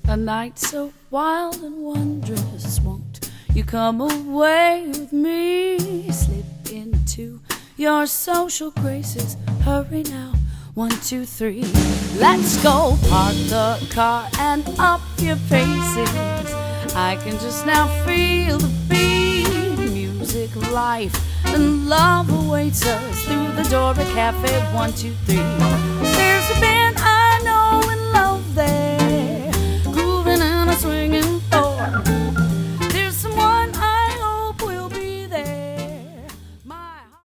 A night so wild and wondrous, won't you come away with me? Slip into your social graces, hurry now, 1, 2, 3. Let's go, park the car and up your paces. I can just now feel the beat. Music, life, and love awaits us through the door at Cafe 1, 2, 3.